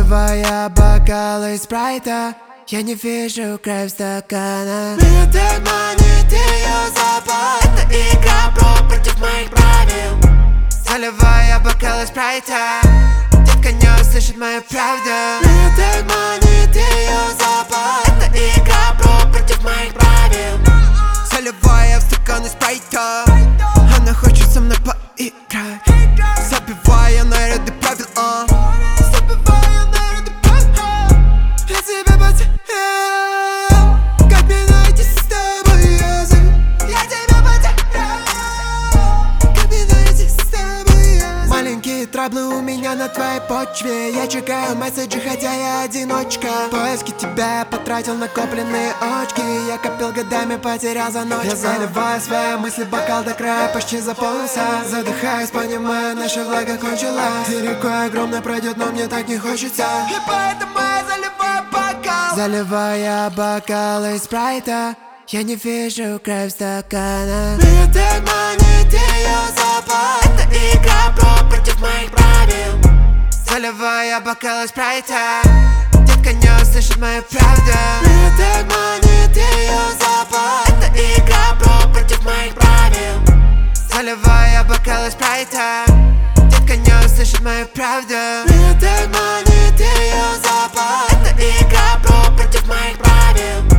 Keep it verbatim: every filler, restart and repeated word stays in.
Заливая бокалы спрайта, я не вижу кровь стакана. Меня так манит ее запах. Это игра про против моих правил. Заливая бокалы спрайта, детка не услышит мою правду. Меня так манит ее запах. Это игра про против моих правил. Заливая в стаканы спрайта, она хочет со мной поиграть. Забивая наряды правил, а забивая наряды правил. Я тебя потерял, как мне найти с тобой язык? Я тебя потерял, как мне найти с тобой язык? Маленькие траблы у меня на твоей почве. Я чекаю месседжи, хотя я одиночка. Поиски тебя потратил накопленные очки. Я копил годами, потерял за ночь. Я заливаю свои мысли, бокал до края почти заполнился. Задыхаюсь, понимаю, наша влага кончилась. И рекой огромно пройдет, но мне так не хочется. И поэтому я заливаю бокал. Заливая бокалы спрайта, я не вижу кровь стакана. Меня так манит ее запах. Это игра про против моих правил. Заливая бокалы спрайта, детка не услышит мою правду. Меня так манит ее запах. Это игра про против моих правил. Заливая бокалы спрайта, детка не услышит мою правду. Меня так манит ее запах. Это игра про против моих правил.